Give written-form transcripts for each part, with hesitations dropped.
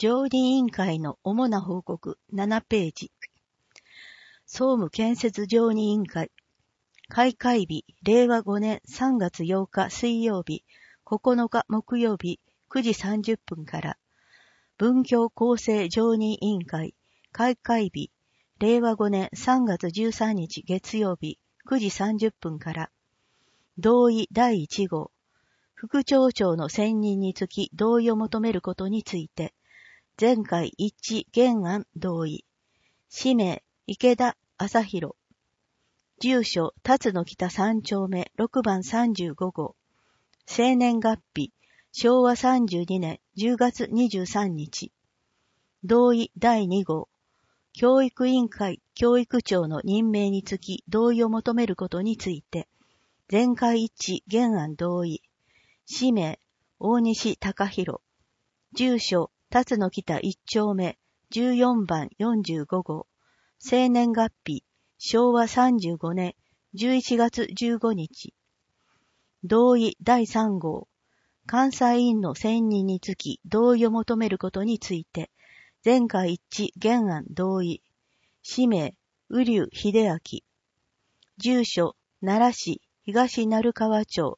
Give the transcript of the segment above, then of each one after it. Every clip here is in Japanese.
常任委員会の主な報告7ページ。総務建設常任委員会。開会日、令和5年3月8日水曜日、9日木曜日9時30分から。文教構成常任委員会。開会日、令和5年3月13日月曜日9時30分から。同意第1号。副町長の選任につき同意を求めることについて、前回一致原案同意。氏名、池田朝弘。住所、辰野北3丁目6番35号。生年月日、昭和32年10月23日。同意第2号。教育委員会教育長の任命につき同意を求めることについて、前回一致原案同意。氏名、大西隆弘。住所、辰野北1丁目14番45号。生年月日、昭和35年11月15日。同意第3号。監査委員の選任につき同意を求めることについて、前回一致原案同意。氏名、瓜生秀明。住所、奈良市東鳴川町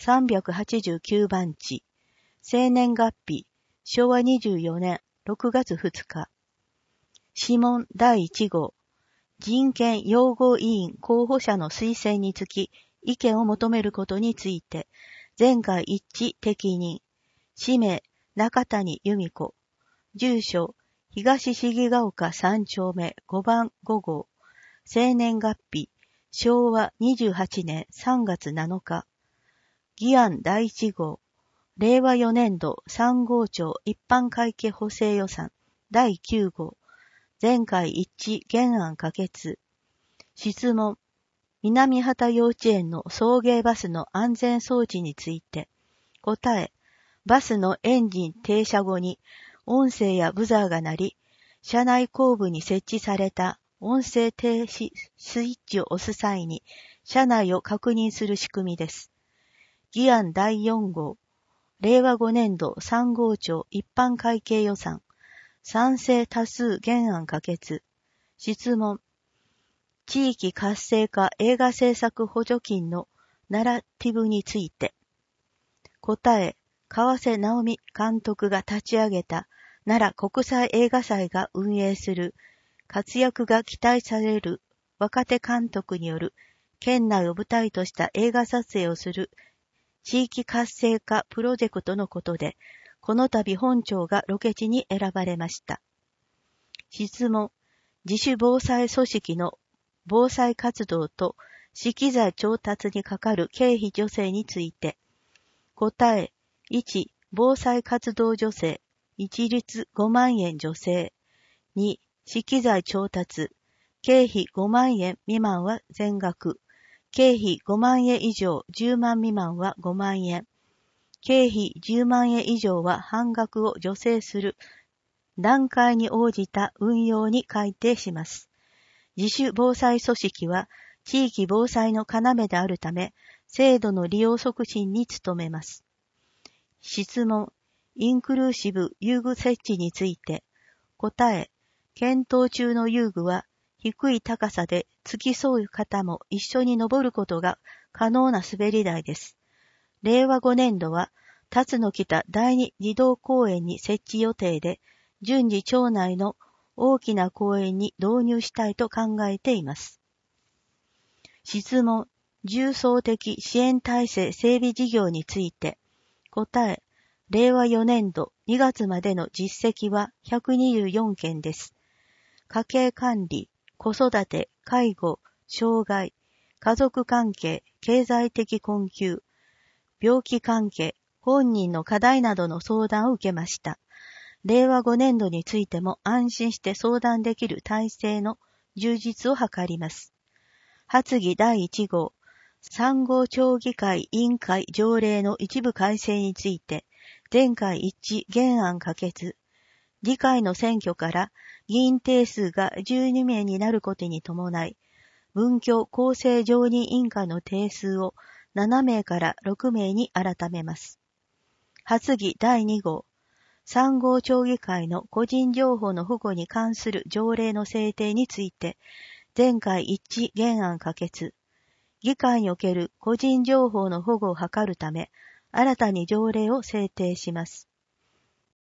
389番地。生年月日、昭和24年6月2日。諮問第1号。人権擁護委員候補者の推薦につき意見を求めることについて、前回一致適任。氏名、中谷由美子。住所、東重ヶ丘3丁目5番5号。生年月日、昭和28年3月7日。議案第1号。令和4年度3号庁一般会計補正予算第9号。前回一致原案可決。質問。南畑幼稚園の送迎バスの安全装置について。答え。バスのエンジン停車後に音声やブザーが鳴り、車内後部に設置された音声停止スイッチを押す際に車内を確認する仕組みです。議案第4号。令和5年度3号庁一般会計予算。賛成多数原案可決。質問。地域活性化映画制作補助金のナラティブについて。答え。川瀬直美監督が立ち上げた奈良国際映画祭が運営する活躍が期待される若手監督による県内を舞台とした映画撮影をする地域活性化プロジェクトのことで、この度本庁がロケ地に選ばれました。質問。自主防災組織の防災活動と資機材調達にかかる経費助成について。答え。1、防災活動助成。一律5万円助成。2、資機材調達。経費5万円未満は全額。経費5万円以上10万未満は5万円。経費10万円以上は半額を助成する段階に応じた運用に改定します。自主防災組織は地域防災の要であるため、制度の利用促進に努めます。質問。インクルーシブ遊具設置について。答え。検討中の遊具は、低い高さで付き添う方も一緒に登ることが可能な滑り台です。令和5年度は、辰野北第二児童公園に設置予定で、順次町内の大きな公園に導入したいと考えています。質問。重層的支援体制整備事業について。答え。令和4年度2月までの実績は124件です。家計管理、子育て、介護、障害、家族関係、経済的困窮、病気関係、本人の課題などの相談を受けました。令和5年度についても安心して相談できる体制の充実を図ります。発議第1号、3号町議会委員会条例の一部改正について、前回一致原案可決。議会の選挙から議員定数が12名になることに伴い、文教構成常任委員会の定数を7名から6名に改めます。発議第2号。 3号町議会の個人情報の保護に関する条例の制定について、全会一致原案可決。議会における個人情報の保護を図るため、新たに条例を制定します。